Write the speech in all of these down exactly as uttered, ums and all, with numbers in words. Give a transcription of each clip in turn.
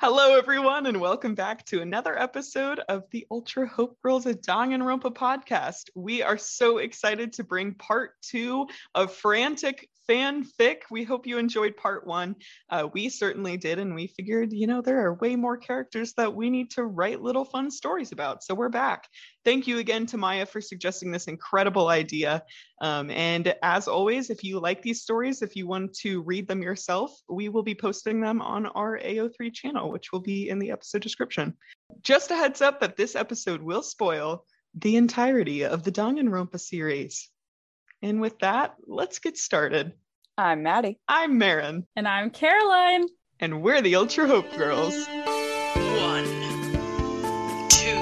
Hello, everyone, and welcome back to another episode of the Ultra Hope Girls at Danganronpa podcast. We are so excited to bring part two of Frantic Fanfic. We hope you enjoyed part one. Uh, we certainly did, and we figured, you know, there are way more characters that we need to write little fun stories about. So we're back. Thank you again to Maya for suggesting this incredible idea. Um, and as always, if you like these stories, if you want to read them yourself, we will be posting them on our A O three channel, which will be in the episode description. Just a heads up that this episode will spoil the entirety of the Danganronpa series. And with that, let's get started. I'm Maddie. I'm Marin. And I'm Caroline. And we're the Ultra Hope Girls. One, two.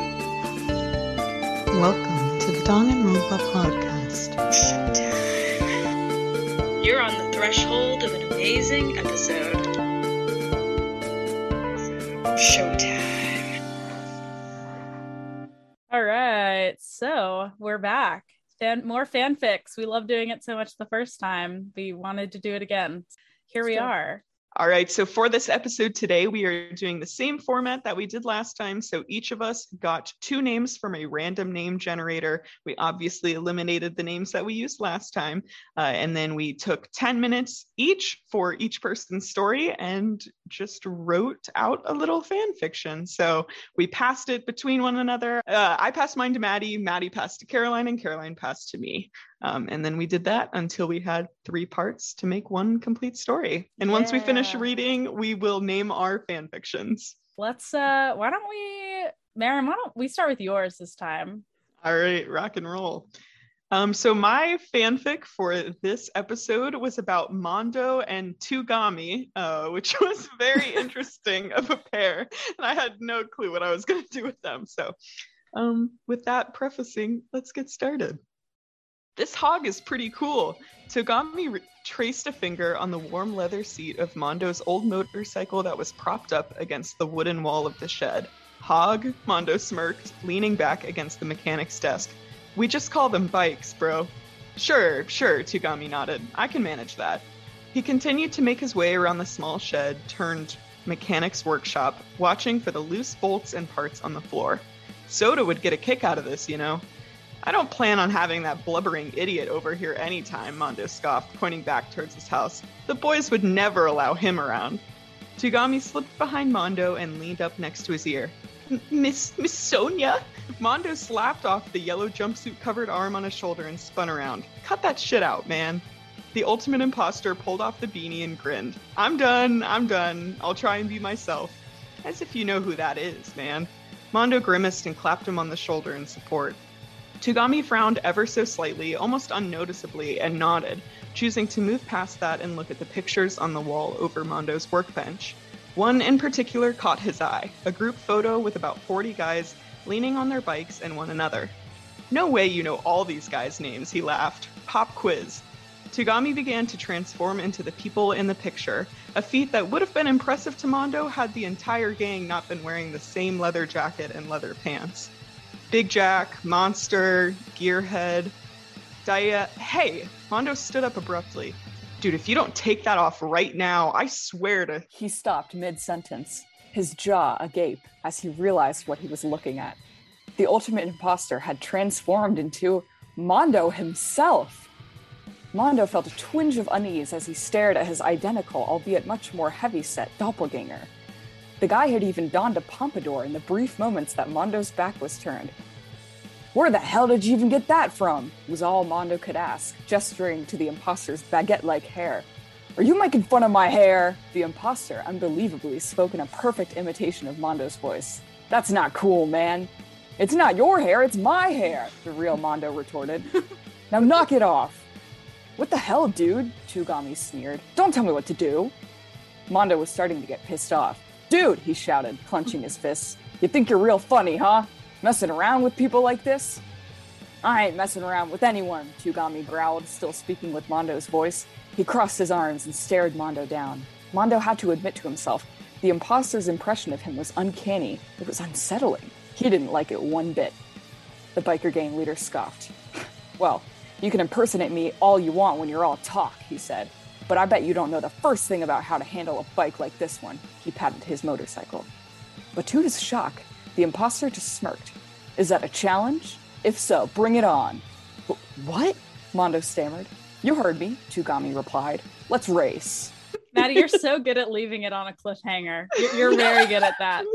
Welcome to the Danganronpa podcast. Showtime. You're on the threshold of an amazing episode. Showtime. All right, so we're back. Fan, more fanfics. We loved doing it so much the first time. We wanted to do it again. Here we are. All right, so for this episode today, we are doing the same format that we did last time. So each of us got two names from a random name generator. We obviously eliminated the names that we used last time. Uh, and then we took ten minutes each for each person's story and just wrote out a little fan fiction. So we passed it between one another. Uh, I passed mine to Maddie, Maddie passed to Caroline, and Caroline passed to me. Um, and then we did that until we had three parts to make one complete story. And once yeah. we finish reading, we will name our fan fictions. Let's, uh, why don't we, Marin, why don't we start with yours this time? All right, rock and roll. Um, so my fanfic for this episode was about Mondo and Tugami, uh, which was very interesting of a pair. And I had no clue what I was going to do with them. So um, with that prefacing, let's get started. This hog is pretty cool. Togami re- traced a finger on the warm leather seat of Mondo's old motorcycle that was propped up against the wooden wall of the shed. Hog, Mondo smirked, leaning back against the mechanic's desk. We just call them bikes, bro. Sure, sure, Togami nodded. I can manage that. He continued to make his way around the small shed turned mechanic's workshop, watching for the loose bolts and parts on the floor. Soda would get a kick out of this, you know. I don't plan on having that blubbering idiot over here anytime, Mondo scoffed, pointing back towards his house. The boys would never allow him around. Tugami slipped behind Mondo and leaned up next to his ear. Miss Miss Sonia? Mondo slapped off the yellow jumpsuit-covered arm on his shoulder and spun around. Cut that shit out, man. The ultimate imposter pulled off the beanie and grinned. I'm done, I'm done. I'll try and be myself. As if you know who that is, man. Mondo grimaced and clapped him on the shoulder in support. Tugami frowned ever so slightly, almost unnoticeably, and nodded, choosing to move past that and look at the pictures on the wall over Mondo's workbench. One in particular caught his eye, a group photo with about forty guys leaning on their bikes and one another. No way you know all these guys' names, he laughed. Pop quiz. Tugami began to transform into the people in the picture, a feat that would have been impressive to Mondo had the entire gang not been wearing the same leather jacket and leather pants. Big Jack, Monster, Gearhead, Dia. Hey, Mondo stood up abruptly. Dude, if you don't take that off right now, I swear to... He stopped mid-sentence, his jaw agape as he realized what he was looking at. The ultimate imposter had transformed into Mondo himself. Mondo felt a twinge of unease as he stared at his identical, albeit much more heavy-set doppelganger. The guy had even donned a pompadour in the brief moments that Mondo's back was turned. Where the hell did you even get that from? Was all Mondo could ask, gesturing to the imposter's baguette-like hair. Are you making fun of my hair? The imposter unbelievably spoke in a perfect imitation of Mondo's voice. That's not cool, man. It's not your hair, it's my hair, the real Mondo retorted. Now knock it off. What the hell, dude? Tugami sneered. Don't tell me what to do. Mondo was starting to get pissed off. Dude, he shouted, clenching his fists. You think you're real funny, huh? Messing around with people like this? I ain't messing around with anyone, Tugami growled, still speaking with Mondo's voice. He crossed his arms and stared Mondo down. Mondo had to admit to himself, the imposter's impression of him was uncanny. It was unsettling. He didn't like it one bit. The biker gang leader scoffed. Well, you can impersonate me all you want when you're all talk, he said. But I bet you don't know the first thing about how to handle a bike like this one. He patted his motorcycle. But to his shock, the imposter just smirked. Is that a challenge? If so, bring it on. What? Mondo stammered. You heard me, Tugami replied. Let's race. Maddie, you're so good at leaving it on a cliffhanger. You're, you're very good at that.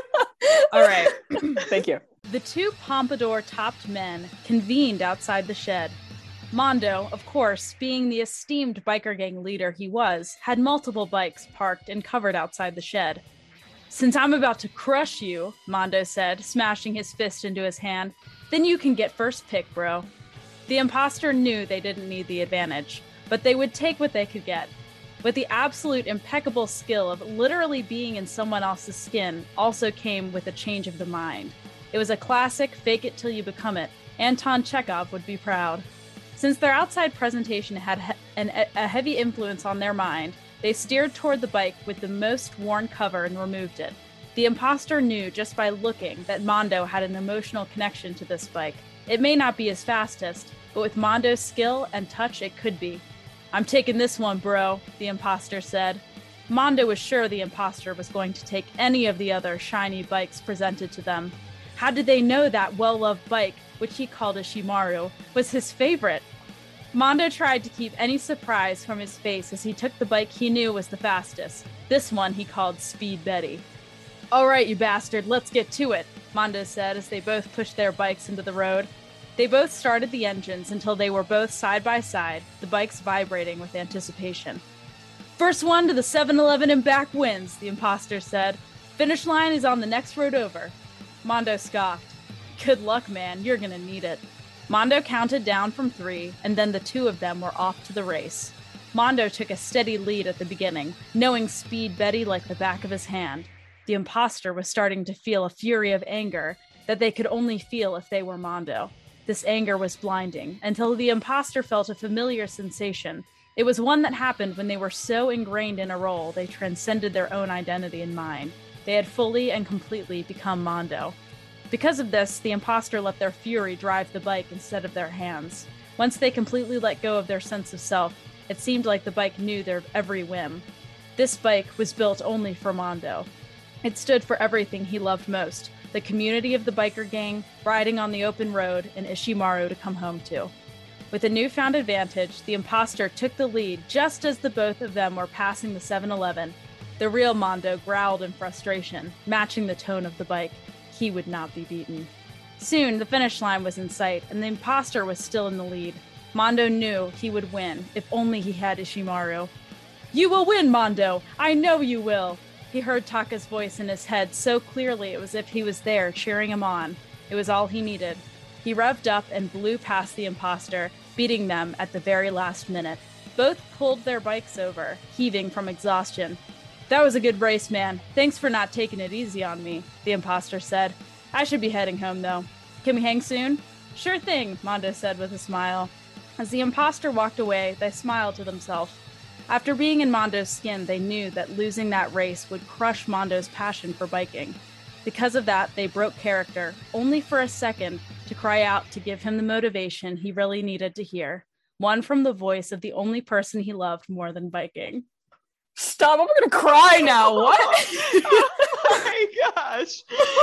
All right. Thank you. The two pompadour-topped men convened outside the shed. Mondo, of course, being the esteemed biker gang leader he was, had multiple bikes parked and covered outside the shed. Since I'm about to crush you, Mondo said, smashing his fist into his hand, then you can get first pick, bro. The imposter knew they didn't need the advantage, but they would take what they could get. But the absolute impeccable skill of literally being in someone else's skin also came with a change of the mind. It was a classic fake it till you become it. Anton Chekhov would be proud. Since their outside presentation had he- an, a heavy influence on their mind, they steered toward the bike with the most worn cover and removed it. The imposter knew just by looking that Mondo had an emotional connection to this bike. It may not be his fastest, but with Mondo's skill and touch, it could be. I'm taking this one, bro, the imposter said. Mondo was sure the imposter was going to take any of the other shiny bikes presented to them. How did they know that well-loved bike, which he called a Shimaru, was his favorite? Mondo tried to keep any surprise from his face as he took the bike he knew was the fastest. This one he called Speed Betty. All right, you bastard, let's get to it, Mondo said as they both pushed their bikes into the road. They both started the engines until they were both side by side, the bikes vibrating with anticipation. First one to the seven eleven and back wins, the imposter said. Finish line is on the next road over. Mondo scoffed. Good luck, man, you're gonna need it. Mondo counted down from three, and then the two of them were off to the race. Mondo took a steady lead at the beginning, knowing Speed Betty like the back of his hand. The imposter was starting to feel a fury of anger that they could only feel if they were Mondo. This anger was blinding, until the imposter felt a familiar sensation. It was one that happened when they were so ingrained in a role they transcended their own identity and mind. They had fully and completely become Mondo. Because of this, the imposter let their fury drive the bike instead of their hands. Once they completely let go of their sense of self, it seemed like the bike knew their every whim. This bike was built only for Mondo. It stood for everything he loved most, the community of the biker gang, riding on the open road, and Ishimaru to come home to. With a newfound advantage, the imposter took the lead just as the both of them were passing the seven eleven. The real Mondo growled in frustration, matching the tone of the bike. He would not be beaten. Soon, the finish line was in sight, and the imposter was still in the lead. Mondo knew he would win, if only he had Ishimaru. You will win, Mondo! I know you will! He heard Taka's voice in his head so clearly it was as if he was there, cheering him on. It was all he needed. He revved up and blew past the imposter, beating them at the very last minute. Both pulled their bikes over, heaving from exhaustion. That was a good race, man. Thanks for not taking it easy on me, the imposter said. I should be heading home, though. Can we hang soon? Sure thing, Mondo said with a smile. As the imposter walked away, they smiled to themselves. After being in Mondo's skin, they knew that losing that race would crush Mondo's passion for biking. Because of that, they broke character, only for a second, to cry out to give him the motivation he really needed to hear. One from the voice of the only person he loved more than biking. Stop, I'm gonna cry now. What? Oh my gosh.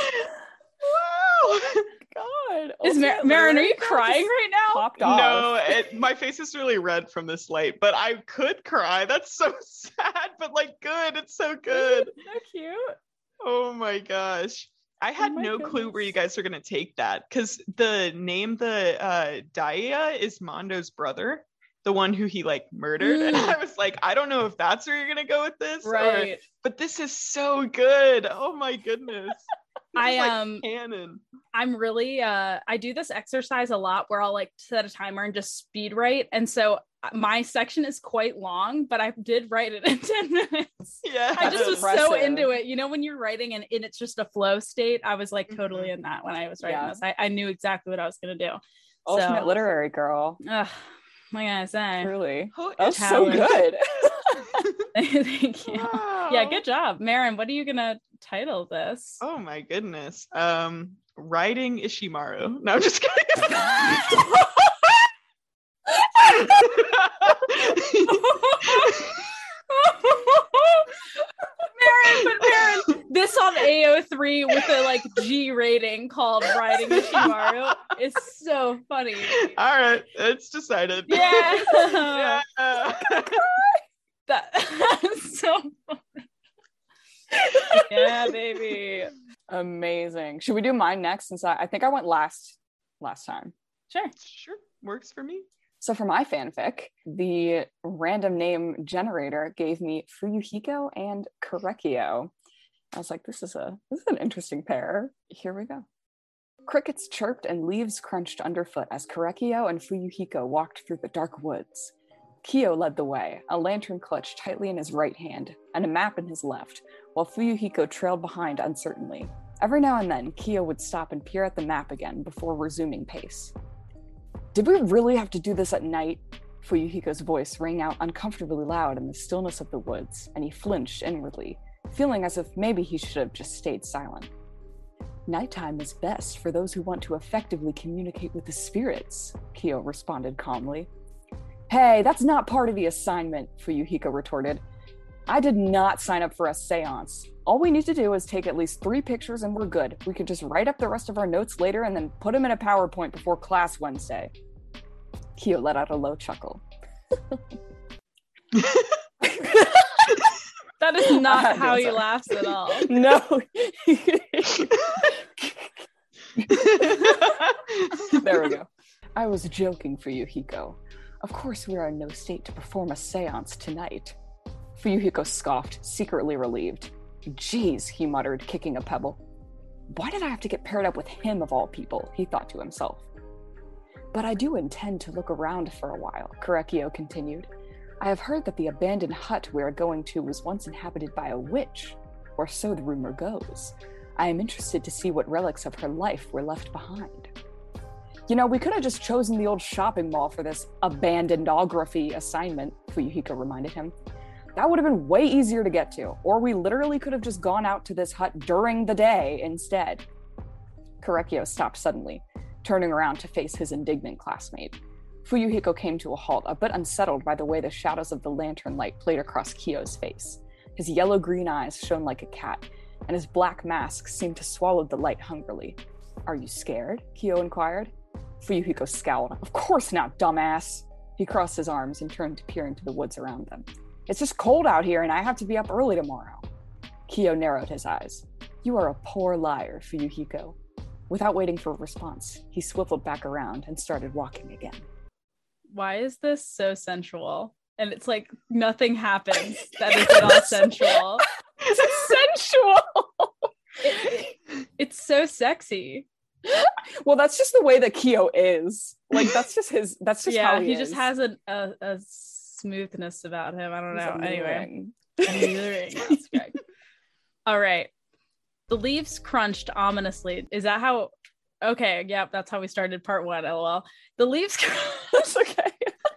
Wow. God. Is Mar- Marin, are you crying right now? Popped off. No, it, my face is really red from this light, but I could cry. That's so sad, but like good. It's so good. So cute. Oh my gosh. I had Oh my no clue where goodness. you guys are going to take that because the name, the uh, Daya is Mondo's brother, the one who he like murdered. And Mm. I was like, I don't know if that's where you're going to go with this. or- Right. but this is so good. Oh my goodness. This I is like um canon. I'm really uh I do this exercise a lot where I'll like set a timer and just speed write. And so my section is quite long, but I did write it in ten minutes. Yeah. I just was so Impressive. into it. You know, when you're writing and, and it's just a flow state, I was like totally Mhm. in that when I was writing Yeah. this. I, I knew exactly what I was going to do. Ultimate So- literary girl. Ugh, what can I say? Truly. Who That is was so talent. good. Thank you. Wow. Yeah, good job. Marin, what are you going to title this? Oh my goodness. Um, Riding Ishimaru. No, I'm just kidding. A O three with a like G rating called Riding Ishimaru is so funny. All right, it's decided. Yeah. Yeah. That, that's so funny. Yeah, baby. Amazing. Should we do mine next? Since I, I think I went last last time. Sure. Sure, works for me. So for my fanfic, the random name generator gave me Fuyuhiko and Korekio. I was like, this is a this is an interesting pair. Here we go. Crickets chirped and leaves crunched underfoot as Korekio and Fuyuhiko walked through the dark woods. Kyo led the way, a lantern clutched tightly in his right hand and a map in his left, while Fuyuhiko trailed behind uncertainly. Every now and then, Kyo would stop and peer at the map again before resuming pace. Did we really have to do this at night? Fuyuhiko's voice rang out uncomfortably loud in the stillness of the woods, and he flinched inwardly, feeling as if maybe he should have just stayed silent. Nighttime is best for those who want to effectively communicate with the spirits, Kyo responded calmly. Hey, that's not part of the assignment, Fuyuhiko retorted. I did not sign up for a seance. All we need to do is take at least three pictures and we're good. We can just write up the rest of our notes later and then put them in a PowerPoint before class Wednesday. Kyo let out a low chuckle. That is not how he laughs at all. No. There we go. I was joking, Fuyuhiko. Of course we are in no state to perform a seance tonight. Fuyuhiko scoffed, secretly relieved. Jeez, he muttered, kicking a pebble. Why did I have to get paired up with him of all people, he thought to himself. But I do intend to look around for a while, Korekio continued. I have heard that the abandoned hut we are going to was once inhabited by a witch, or so the rumor goes. I am interested to see what relics of her life were left behind. You know, we could have just chosen the old shopping mall for this abandonedography assignment, Fuyuhiko reminded him. That would have been way easier to get to, or we literally could have just gone out to this hut during the day instead. Korekio stopped suddenly, turning around to face his indignant classmate. Fuyuhiko came to a halt, a bit unsettled by the way the shadows of the lantern light played across Kyo's face. His yellow-green eyes shone like a cat, and his black mask seemed to swallow the light hungrily. Are you scared? Kyo inquired. Fuyuhiko scowled. Of course not, dumbass. He crossed his arms and turned to peer into the woods around them. It's just cold out here and I have to be up early tomorrow. Kyo narrowed his eyes. You are a poor liar, Fuyuhiko. Without waiting for a response, he swiveled back around and started walking again. Why is this so sensual? And it's like nothing happens that is at all sensual. It's sensual! It, it, it's so sexy. Well, that's just the way that Kyo is. Like, that's just his, that's just yeah, how he, he is. just has a, a, a smoothness about him. I don't He's know. Anyway. alluring. Alluring, that's correct. All right. The leaves crunched ominously. Is that how? Okay, yep, that's how we started part one, lol. The leaves That's okay.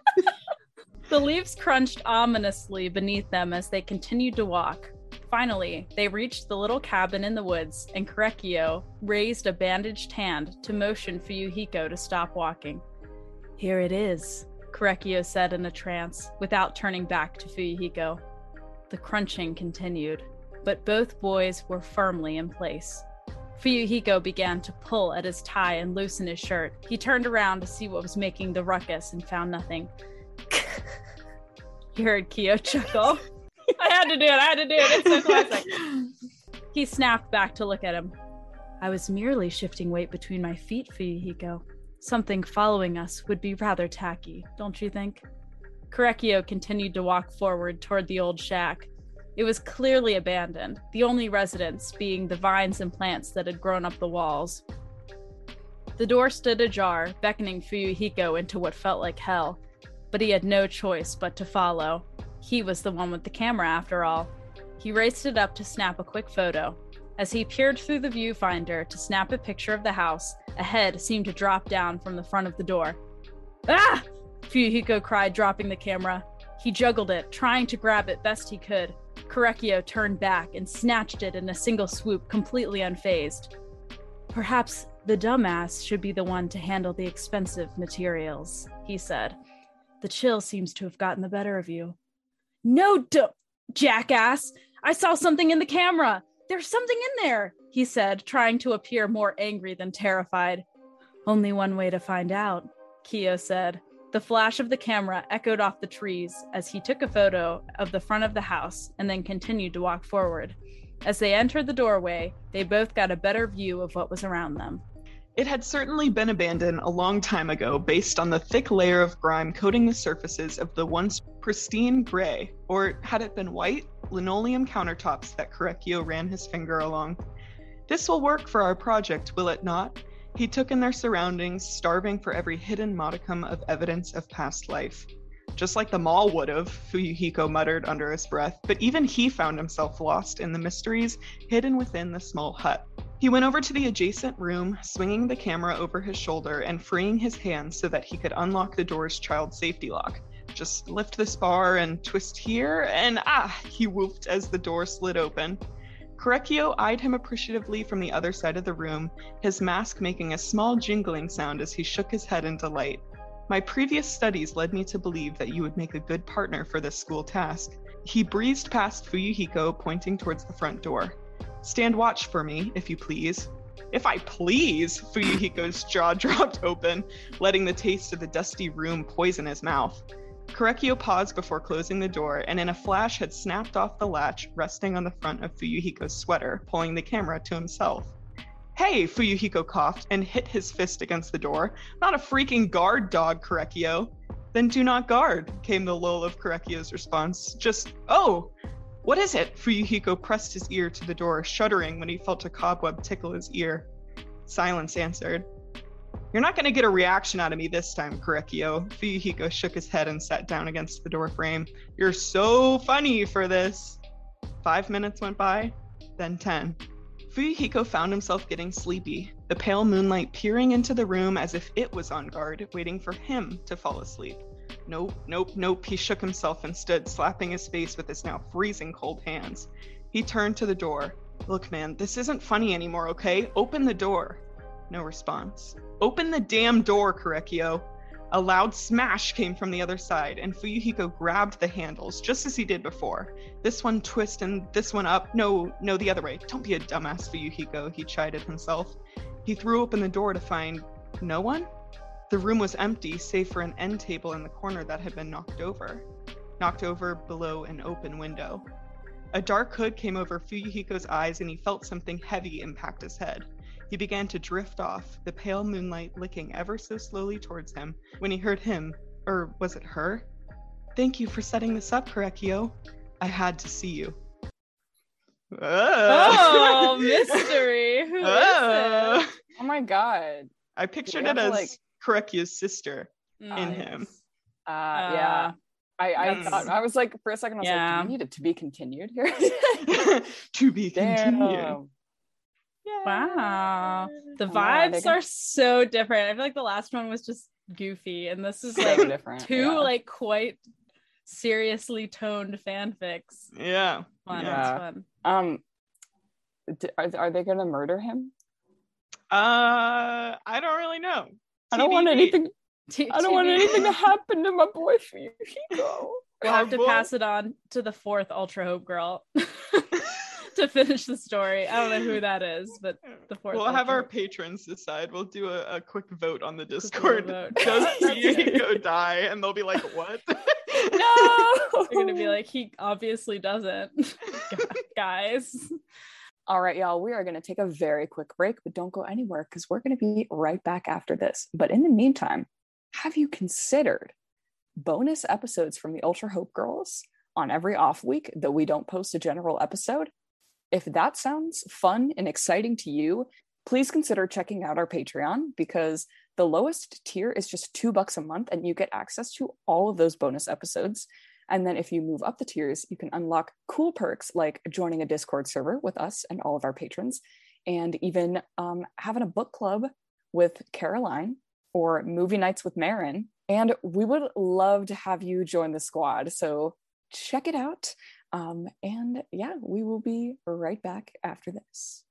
The leaves crunched ominously beneath them as they continued to walk. Finally, they reached the little cabin in the woods, and Korekio raised a bandaged hand to motion Fuyuhiko to stop walking. Here it is, Korekio said in a trance, without turning back to Fuyuhiko. The crunching continued, but both boys were firmly in place. Fuyuhiko began to pull at his tie and loosen his shirt. He turned around to see what was making the ruckus and found nothing. He heard Kyo chuckle. I had to do it, I had to do it, it's so classic. He snapped back to look at him. I was merely shifting weight between my feet, Fuyuhiko. Something following us would be rather tacky, don't you think? Korekio continued to walk forward toward the old shack. It was clearly abandoned, the only residence being the vines and plants that had grown up the walls. The door stood ajar, beckoning Fuyuhiko into what felt like hell, but he had no choice but to follow. He was the one with the camera, after all. He raced it up to snap a quick photo. As he peered through the viewfinder to snap a picture of the house, a head seemed to drop down from the front of the door. Ah! Fuyuhiko cried, dropping the camera. He juggled it, trying to grab it best he could. Korekio turned back and snatched it in a single swoop, completely unfazed. Perhaps the dumbass should be the one to handle the expensive materials, he said. The chill seems to have gotten the better of you. No, du- jackass! I saw something in the camera! there's something in there, he said, trying to appear more angry than terrified. Only one way to find out, Keo said. The flash of the camera echoed off the trees as he took a photo of the front of the house and then continued to walk forward. As they entered the doorway, they both got a better view of what was around them. It had certainly been abandoned a long time ago based on the thick layer of grime coating the surfaces of the once pristine gray, or had it been white, linoleum countertops that Korekiyo ran his finger along. This will work for our project, will it not? He took in their surroundings, starving for every hidden modicum of evidence of past life. Just like the mall would have, Fuyuhiko muttered under his breath, but even he found himself lost in the mysteries hidden within the small hut. He went over to the adjacent room, swinging the camera over his shoulder and freeing his hands so that he could unlock the door's child safety lock. Just lift this bar and twist here, and ah, he whooped as the door slid open. Korekiyo eyed him appreciatively from the other side of the room, his mask making a small jingling sound as he shook his head in delight. My previous studies led me to believe that you would make a good partner for this school task. He breezed past Fuyuhiko, pointing towards the front door. Stand watch for me, if you please. If I please, Fuyuhiko's jaw dropped open, letting the taste of the dusty room poison his mouth. Korekiyo paused before closing the door, and in a flash had snapped off the latch resting on the front of Fuyuhiko's sweater, pulling the camera to himself. Hey, Fuyuhiko coughed and hit his fist against the door. Not a freaking guard dog, Korekiyo. Then do not guard, came the lull of Korekiyo's response. Just, oh, what is it? Fuyuhiko pressed his ear to the door, shuddering when he felt a cobweb tickle his ear. Silence answered. You're not going to get a reaction out of me this time, Korekiyo. Fuyuhiko shook his head and sat down against the door frame. You're so funny for this. Five minutes went by, then ten. Fuyuhiko found himself getting sleepy, the pale moonlight peering into the room as if it was on guard, waiting for him to fall asleep. Nope, nope, nope, he shook himself and stood, slapping his face with his now freezing cold hands. He turned to the door. Look, man, this isn't funny anymore, okay? Open the door. No response. Open the damn door, Korekiyo. A loud smash came from the other side, and Fuyuhiko grabbed the handles, just as he did before. This one twist and this one up. No, no, the other way. Don't be a dumbass, Fuyuhiko, he chided himself. He threw open the door to find no one? The room was empty, save for an end table in the corner that had been knocked over. Knocked over below an open window. A dark hood came over Fuyuhiko's eyes, and he felt something heavy impact his head. He began to drift off, the pale moonlight licking ever so slowly towards him, when he heard him, or was it her? Thank you for setting this up, Korekiyo. I had to see you. Oh, mystery. Who Oh. is it? Oh my god. I pictured We it have as to, like- Korekiyo's sister Nice. in him. Uh, yeah. I, I That's- thought, I was like, for a second, I was Yeah. like, do we need it to be continued here? To be continued. Damn. Wow. The I know, I vibes dig are it. so different. I feel like the last one was just goofy, and this is So like different. two yeah. like quite seriously toned fanfics. Yeah. Fun, Yeah. it's fun. Um, d- are, are they gonna murder him? Uh, I don't really know. I don't want T B D. anything. T- I don't want T B D. anything to happen to my boy Fuyuhiko. We'll have to Boy. pass it on to the fourth Ultra Hope girl to finish the story. I don't know who that is, but the fourth. We'll have Ultra our Hope. patrons decide. We'll do a, a quick vote on the little Discord. vote. Does That's Fuyuhiko die? And they'll be like, what? No. They're gonna be like, he obviously doesn't, guys. All right, y'all, we are going to take a very quick break, but don't go anywhere because we're going to be right back after this. But in the meantime, have you considered bonus episodes from the Ultra Hope Girls on every off week that we don't post a general episode? If that sounds fun and exciting to you, please consider checking out our Patreon, because the lowest tier is just two bucks a month and you get access to all of those bonus episodes. And then if you move up the tiers, you can unlock cool perks like joining a Discord server with us and all of our patrons, and even um, having a book club with Caroline or movie nights with Marin. And we would love to have you join the squad. So check it out. Um, and yeah, we will be right back after this.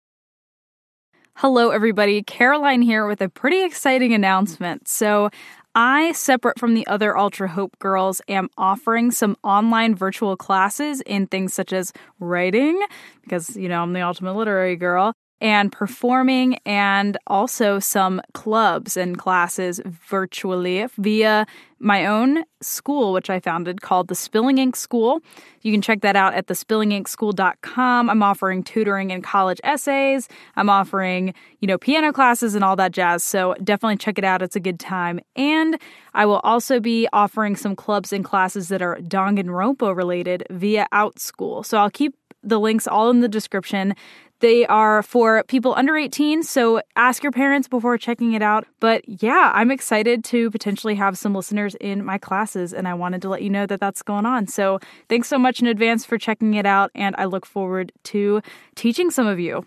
Hello, everybody. Caroline here with a pretty exciting announcement. So I, separate from the other Ultra Hope girls, am offering some online virtual classes in things such as writing, because, you know, I'm the ultimate literary girl, and performing, and also some clubs and classes virtually via my own school, which I founded, called the Spilling Ink School. You can check that out at the spilling ink school dot com. I'm offering tutoring and college essays. I'm offering, you know, piano classes and all that jazz. So definitely check it out. It's a good time. And I will also be offering some clubs and classes that are Danganronpa related via OutSchool. So I'll keep the links all in the description. They are for people under eighteen, so ask your parents before checking it out. But yeah, I'm excited to potentially have some listeners in my classes, and I wanted to let you know that that's going on. So thanks so much in advance for checking it out, and I look forward to teaching some of you.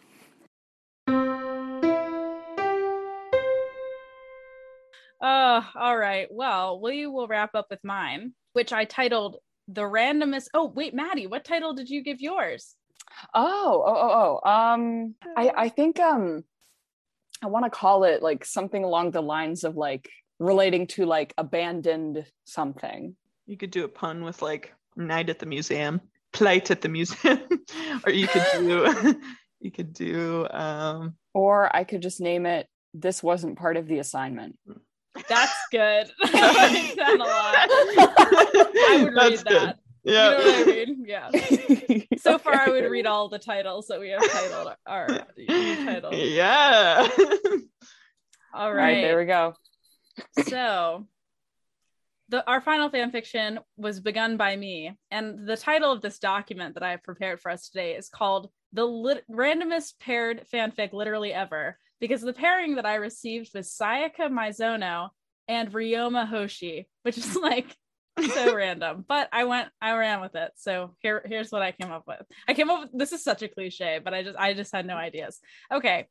Oh, all right. Well, we will wrap up with mine, which I titled The Randomest. Oh, wait, Maddie, what title did you give yours? Oh, oh, oh, oh. Um, I, I think um, I want to call it like something along the lines of like relating to like abandoned something. You could do a pun with like night at the museum, plight at the museum, or you could do, you could do. Um... Or I could just name it. This wasn't part of the assignment. That's good. I like that a lot. I would read That's that. Good. Yeah. You know what I mean? Yeah. So okay. Far, I would read all the titles that we have titled our new titles. Yeah. All right. All right. There we go. So, the our final fan fiction was begun by me, and the title of this document that I have prepared for us today is called "The lit- Randomest Paired Fanfic Literally Ever," because the pairing that I received was Sayaka Mizono and Ryoma Hoshi, which is like. So random, but I went, I ran with it. So here, here's what I came up with. I came up with, this is such a cliche, but I just, I just had no ideas. Okay.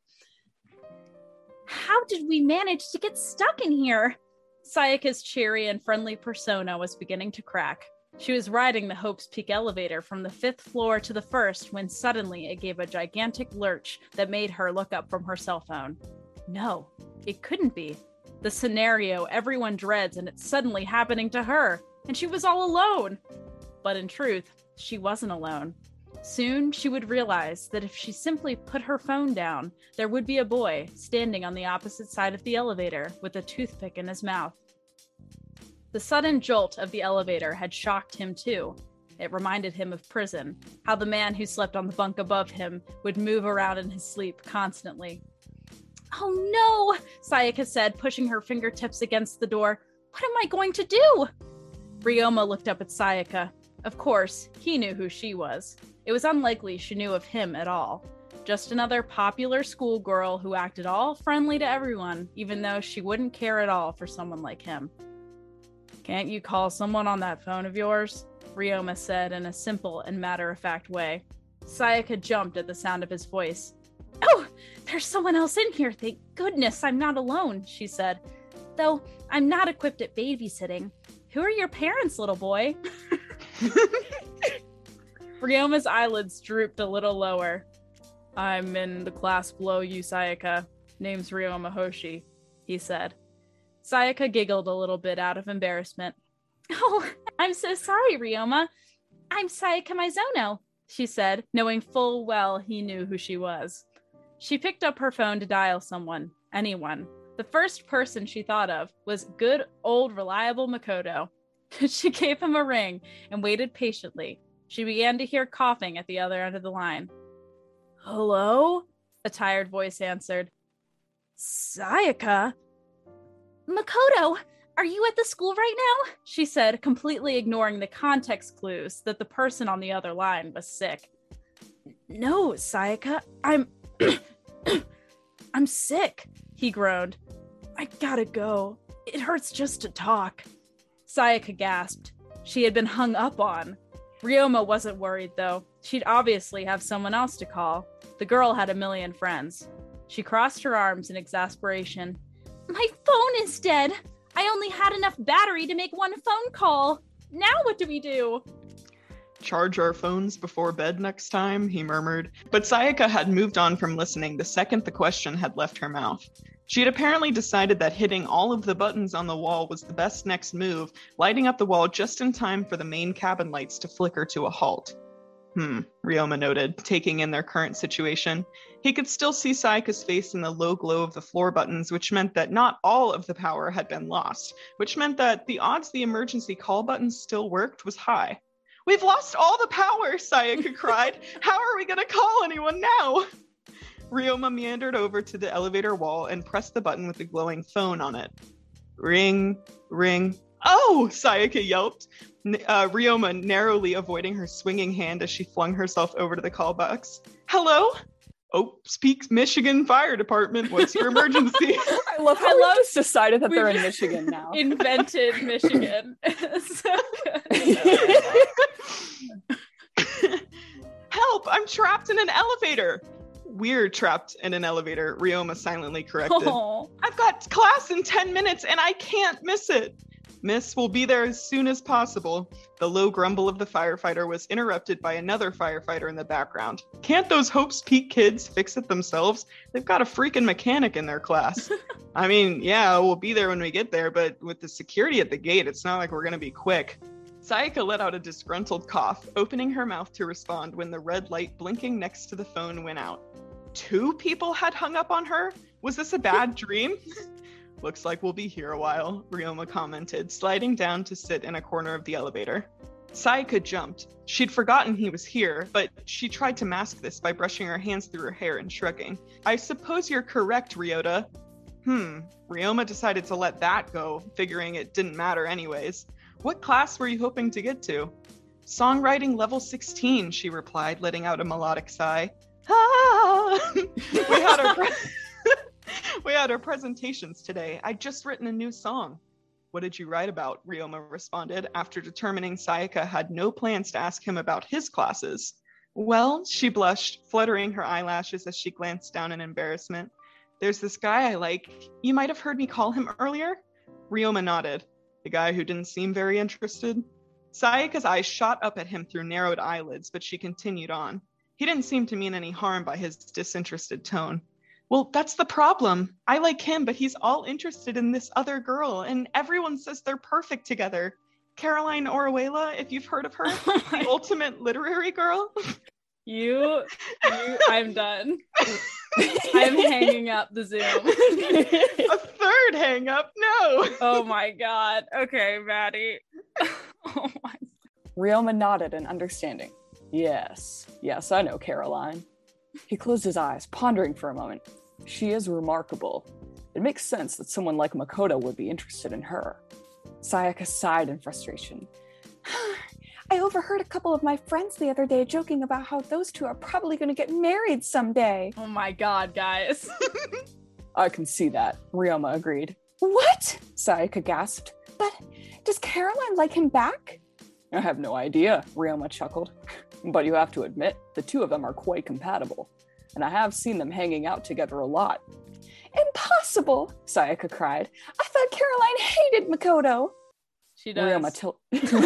How did we manage to get stuck in here? Sayaka's cheery and friendly persona was beginning to crack. She was riding the Hope's Peak elevator from the fifth floor to the first when suddenly it gave a gigantic lurch that made her look up from her cell phone. No, it couldn't be. The scenario everyone dreads, and it's suddenly happening to her. And she was all alone. But in truth, she wasn't alone. Soon, she would realize that if she simply put her phone down, there would be a boy standing on the opposite side of the elevator with a toothpick in his mouth. The sudden jolt of the elevator had shocked him too. It reminded him of prison, how the man who slept on the bunk above him would move around in his sleep constantly. "Oh no," Sayaka said, pushing her fingertips against the door. "What am I going to do?" Ryoma looked up at Sayaka. Of course, he knew who she was. It was unlikely she knew of him at all. Just another popular schoolgirl who acted all friendly to everyone, even though she wouldn't care at all for someone like him. "Can't you call someone on that phone of yours?" Ryoma said in a simple and matter-of-fact way. Sayaka jumped at the sound of his voice. "Oh, there's someone else in here. Thank goodness I'm not alone," she said. "Though I'm not equipped at babysitting. Who are your parents, little boy?" Ryoma's eyelids drooped a little lower. "I'm in the class below you, Sayaka. Name's Ryoma Hoshi," he said. Sayaka giggled a little bit out of embarrassment. "Oh, I'm so sorry, Ryoma. I'm Sayaka Mizono," she said, knowing full well he knew who she was. She picked up her phone to dial someone, anyone. The first person she thought of was good old reliable Makoto. She gave him a ring and waited patiently. She began to hear coughing at the other end of the line. "Hello?" a tired voice answered. "Sayaka?" "Makoto, are you at the school right now?" she said, completely ignoring the context clues that the person on the other line was sick. "No, Sayaka, I'm... I'm sick," he groaned. "I gotta go. It hurts just to talk." Sayaka gasped. She had been hung up on. Ryoma wasn't worried, though. She'd obviously have someone else to call. The girl had a million friends. She crossed her arms in exasperation. "My phone is dead. I only had enough battery to make one phone call. Now what do we do?" "Charge our phones before bed next time," he murmured. But Sayaka had moved on from listening the second the question had left her mouth. She had apparently decided that hitting all of the buttons on the wall was the best next move, lighting up the wall just in time for the main cabin lights to flicker to a halt. Hmm, Ryoma noted, taking in their current situation. He could still see Sayaka's face in the low glow of the floor buttons, which meant that not all of the power had been lost, which meant that the odds the emergency call buttons still worked was high. "We've lost all the power," Sayaka cried. "How are we going to call anyone now?" Ryoma meandered over to the elevator wall and pressed the button with the glowing phone on it. Ring, ring. "Oh!" Sayaka yelped, uh, Ryoma narrowly avoiding her swinging hand as she flung herself over to the call box. "Hello? Oh, speak Michigan Fire Department. What's your emergency?" I love how I we love- just decided that they're in we've Michigan now. Invented Michigan. So good. "Help! I'm trapped in an elevator." "We're trapped in an elevator," Ryoma silently corrected. Oh. "I've got class in ten minutes and I can't miss it." "Miss, will be there as soon as possible." The low grumble of the firefighter was interrupted by another firefighter in the background. "Can't those Hope's Peak kids fix it themselves? They've got a freaking mechanic in their class." "I mean, yeah, we'll be there when we get there, but with the security at the gate, it's not like we're gonna be quick." Sayaka let out a disgruntled cough, opening her mouth to respond when the red light blinking next to the phone went out. Two people had hung up on her? Was this a bad dream? "Looks like we'll be here a while," Ryoma commented, sliding down to sit in a corner of the elevator. Sayaka jumped. She'd forgotten he was here, but she tried to mask this by brushing her hands through her hair and shrugging. "I suppose you're correct, Ryota." Hmm, Ryoma decided to let that go, figuring it didn't matter anyways. "What class were you hoping to get to?" "Songwriting level sixteen, she replied, letting out a melodic sigh. Ah! we had our pre- we had our presentations today. I'd just written a new song. "What did you write about?" Ryoma responded, after determining Sayaka had no plans to ask him about his classes. "Well," she blushed, fluttering her eyelashes as she glanced down in embarrassment. "There's this guy I like. You might have heard me call him earlier?" Ryoma nodded. "The guy who didn't seem very interested?" Sayaka's eyes shot up at him through narrowed eyelids, but she continued on. He didn't seem to mean any harm by his disinterested tone. "Well, that's the problem. I like him, but he's all interested in this other girl, and everyone says they're perfect together. Caroline Orihuela, if you've heard of her, the ultimate literary girl." You, you, I'm done. I'm hanging up the Zoom. A third hang up? No. Oh my god. Okay, Maddie. Oh my. Ryoma nodded in understanding. Yes, yes, I know Caroline. He closed his eyes, pondering for a moment. She is remarkable. It makes sense that someone like Makoto would be interested in her. Sayaka sighed in frustration. I overheard a couple of my friends the other day joking about how those two are probably going to get married someday. Oh my god, guys. I can see that, Ryoma agreed. What? Sayaka gasped. But does Caroline like him back? I have no idea, Ryoma chuckled. But you have to admit, the two of them are quite compatible. And I have seen them hanging out together a lot. Impossible, Sayaka cried. I thought Caroline hated Makoto. She does. Ryoma, til-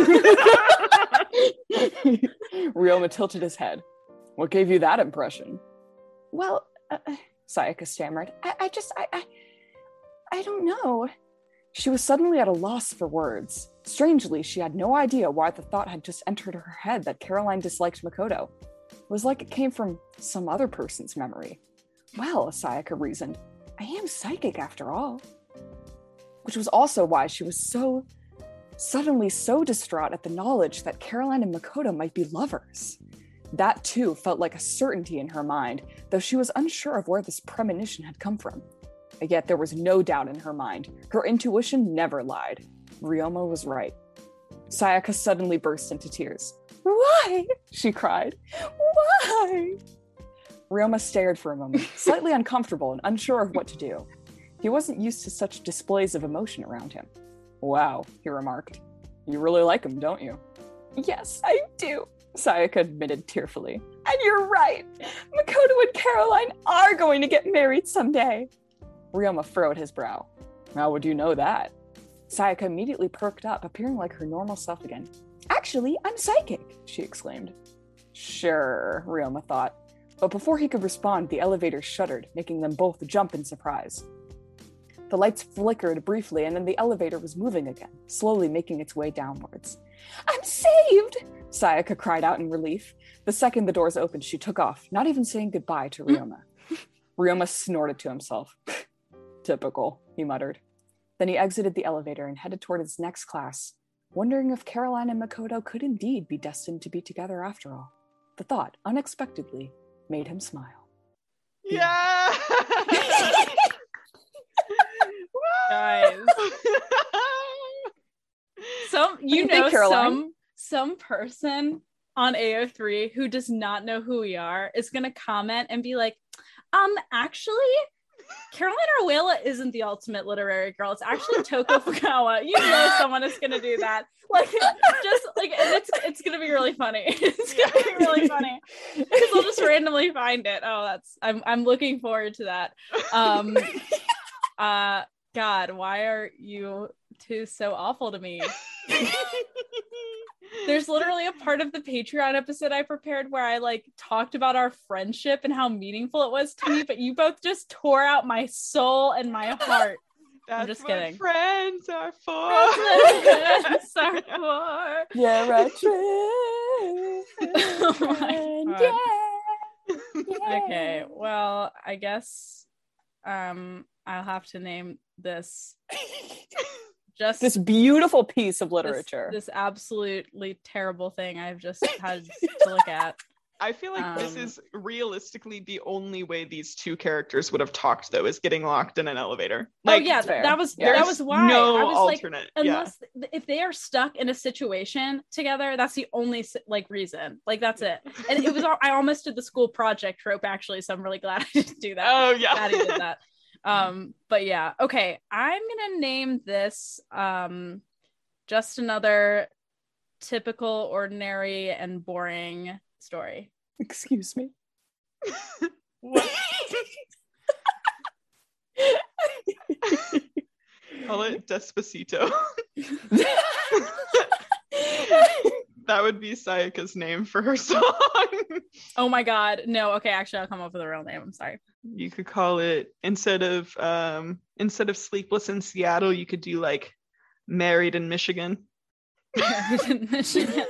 Ryoma tilted his head. What gave you that impression? Well, uh, Sayaka stammered. I, I just, I, I, I don't know. She was suddenly at a loss for words. Strangely, she had no idea why the thought had just entered her head that Caroline disliked Makoto. It was like it came from some other person's memory. Well, Sayaka reasoned, I am psychic after all. Which was also why she was so, suddenly so distraught at the knowledge that Caroline and Makoto might be lovers. That too felt like a certainty in her mind, though she was unsure of where this premonition had come from. Yet there was no doubt in her mind. Her intuition never lied. Ryoma was right. Sayaka suddenly burst into tears. Why? She cried. Why? Ryoma stared for a moment, slightly uncomfortable and unsure of what to do. He wasn't used to such displays of emotion around him. Wow, he remarked. You really like him, don't you? Yes, I do, Sayaka admitted tearfully. And you're right. Makoto and Caroline are going to get married someday. Ryoma furrowed his brow. How would you know that? Sayaka immediately perked up, appearing like her normal self again. Actually, I'm psychic, she exclaimed. Sure, Ryoma thought. But before he could respond, the elevator shuddered, making them both jump in surprise. The lights flickered briefly, and then the elevator was moving again, slowly making its way downwards. "I'm saved!" Sayaka cried out in relief. The second the doors opened, she took off, not even saying goodbye to Ryoma. Ryoma snorted to himself. "Typical," he muttered. Then he exited the elevator and headed toward his next class, wondering if Caroline and Makoto could indeed be destined to be together after all. The thought, unexpectedly, made him smile. Yeah! Guys. Some you, you know think, Caroline? some some person on A O three who does not know who we are is gonna comment and be like, um, actually, Caroline Orwella isn't the ultimate literary girl. It's actually Toko Fukawa. You know someone is gonna do that. Like, just like, and it's it's gonna be really funny. It's gonna be really funny because they'll just randomly find it. Oh, that's I'm I'm looking forward to that. Um, uh, God, why are you two so awful to me? There's literally a part of the Patreon episode I prepared where I like talked about our friendship and how meaningful it was to me, but you both just tore out my soul and my heart. That's I'm just what kidding. Friends are for. Friends are for. Yeah, right. True. Oh my God. Yeah. Yeah. Okay, well, I guess um I'll have to name this just This beautiful piece of this, literature. this absolutely terrible thing I've just had to look at. I feel like this Um, is realistically the only way these two characters would have talked, though, is getting locked in an elevator. Like, oh yeah, fair. that was Yeah. that there's was why no I was alternate. like, yeah. unless if they are stuck in a situation together, that's the only like reason. Like that's it. And it was all, I almost did the school project trope actually, so I'm really glad I didn't do that. Oh yeah. Glad I did that. Um, but yeah, okay. I'm gonna name this um just another typical, ordinary, and boring story. Excuse me. What? Call it Despacito. That would be Sayaka's name for her song. Oh my god, no. Okay, actually, I'll come up with a real name. I'm sorry. You could call it, instead of um instead of Sleepless in Seattle, you could do like Married in Michigan. Married in Michigan.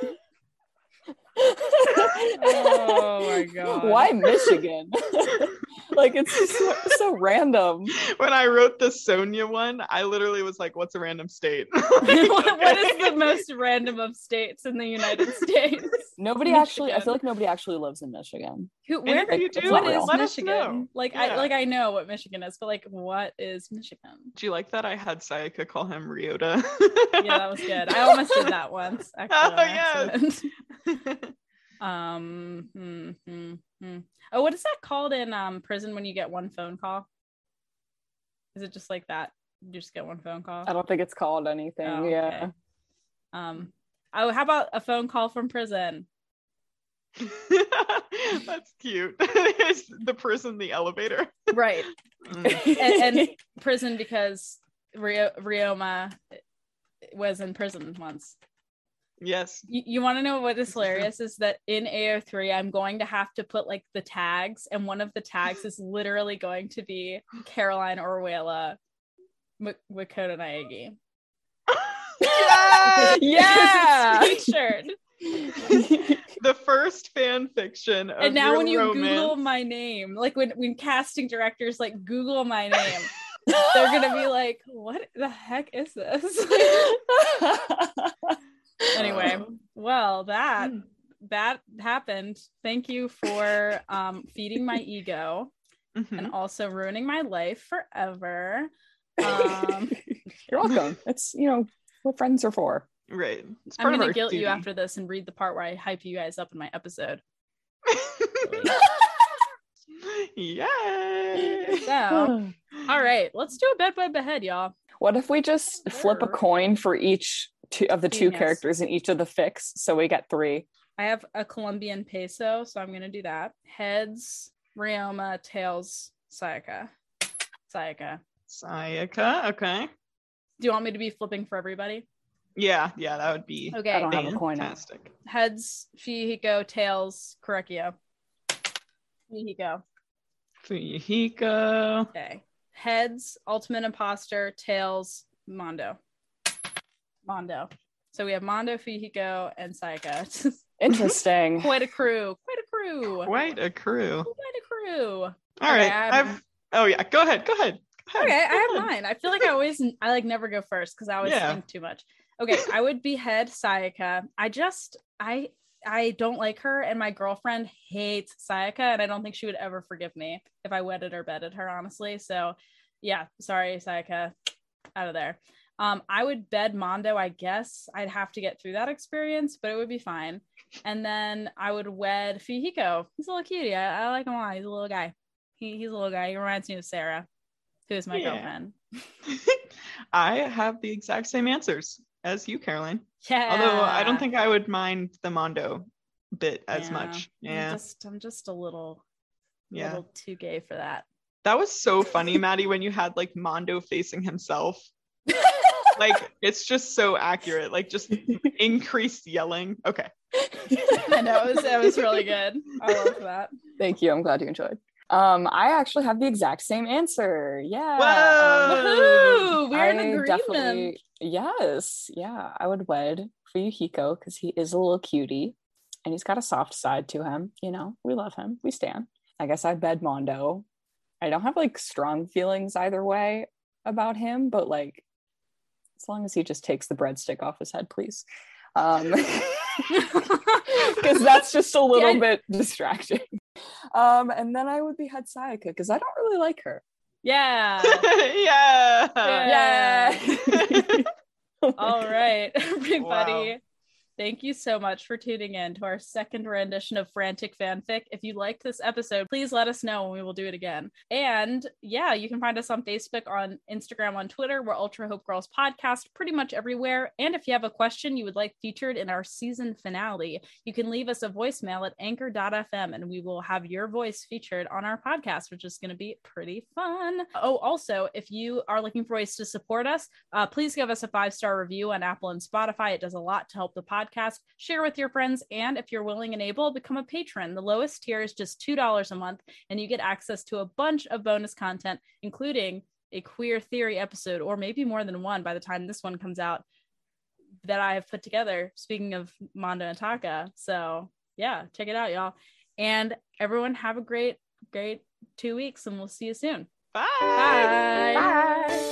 Oh my god. Why Michigan? Like it's just so, so random. When I wrote the Sonia one, I literally was like, what's a random state? what, what is the most random of states in the United States? Nobody Michigan. actually, I feel like nobody actually lives in Michigan. Who, And where, if you Like, do, what real. is let us Michigan? know. Like Yeah. I like I know what Michigan is, but like what is Michigan? Do you like that I had Sayaka call him Ryota? Yeah, that was good. I almost did that once. Actually, Oh, on yes. accident. um hmm, hmm, hmm. Oh, what is that called in um prison when you get one phone call? Is it just like that? You just get one phone call? I don't think it's called anything. Oh, Yeah. okay. Um oh, how about a phone call from prison? That's cute. It's the person, the elevator. Right. Mm. and, and prison because Rio, Ryoma was in prison once. Yes. You, you want to know what is hilarious is that in A O three, I'm going to have to put like the tags, and one of the tags is literally going to be Caroline Orwella M- Makoto Naegi. Yes! Yeah. Featured. The first fan fiction of And now real when you romance. Google my name, like when, when casting directors like Google my name, they're gonna be like, what the heck is this? Anyway, well, that that happened. Thank you for um feeding my ego Mhm. and also ruining my life forever. Um You're welcome. It's, you know, what friends are for. Right. It's I'm part of gonna our guilt you duty. after this and read the part where I hype you guys up in my episode. Yay! So, all right, let's do a bed by behead, y'all. What if we just flip a coin for each two of the two Genius. characters in each of the fics, so we get three? I have a Colombian peso, so I'm gonna do that. Heads, Ryoma, tails, Sayaka. Sayaka. Sayaka, okay. Do you want me to be flipping for everybody? Yeah, yeah, that would be Okay. I don't have a coin out. fantastic. Heads, Fihiko, tails, Korekio. Fihiko. Fuyuhiko. Okay. heads, Ultimate Imposter, tails, Mondo. Mondo. So we have Mondo, Fuyuhiko, and Sayaka. Interesting. Quite a crew. Quite a crew. Quite a crew. Quite a crew. All right. Okay, I'm- I've. Oh yeah. Go ahead. Go ahead. Go ahead. Okay, I Go have ahead. mine. I feel like I always, I like never go first because I always Yeah. think too much. Okay, I would behead Sayaka. I just, I, I don't like her, and my girlfriend hates Sayaka, and I don't think she would ever forgive me if I wedded or bedded her, honestly. So, yeah, sorry, Sayaka, out of there. Um, I would bed Mondo, I guess. I'd have to get through that experience, but it would be fine. And then I would wed Fuyuhiko. He's a little cutie. I, I like him a lot. He's a little guy. He, he's a little guy. He reminds me of Sarah, who is my Yeah. girlfriend. I have the exact same answers as you, Caroline. Yeah. Although I don't think I would mind the Mondo bit as Yeah. much. I'm Yeah. just, I'm just a little, Yeah. little too gay for that. That was so funny, Maddie, when you had like Mondo facing himself. Like it's just so accurate. Like just increased yelling. Okay. I know it was, it was really good. I love that. Thank you. I'm glad you enjoyed. Um, I actually have the exact same answer. Yeah. Whoa! Um, Woohoo! We're in I agreement. definitely- yes. Yeah. I would wed Fuyuhiko because he is a little cutie and he's got a soft side to him. You know, we love him. We stan. I guess I'd bed Mondo. I don't have like strong feelings either way about him, but like as long as he just takes the breadstick off his head, please. Um, because that's just a little Yeah. bit distracting. Um, and then I would behead Sayaka because I don't really like her. Yeah. Yeah. Yeah. Oh my All God. right, everybody. Wow. Thank you so much for tuning in to our second rendition of Frantic Fanfic. If you liked this episode, please let us know and we will do it again. And yeah, you can find us on Facebook, on Instagram, on Twitter. We're Ultra Hope Girls Podcast pretty much everywhere. And if you have a question you would like featured in our season finale, you can leave us a voicemail at anchor dot f m and we will have your voice featured on our podcast, which is going to be pretty fun. Oh, also, if you are looking for ways to support us, uh, please give us a five-star review on Apple and Spotify. It does a lot to help the podcast. Share with your friends, and if you're willing and able, become a patron. The lowest tier is just two dollars a month, and you get access to a bunch of bonus content, including a queer theory episode, or maybe more than one by the time this one comes out, that I have put together, speaking of Mondo and Taka. So yeah, check it out, y'all. And everyone have a great, great two weeks, and we'll see you soon. Bye. Bye. Bye.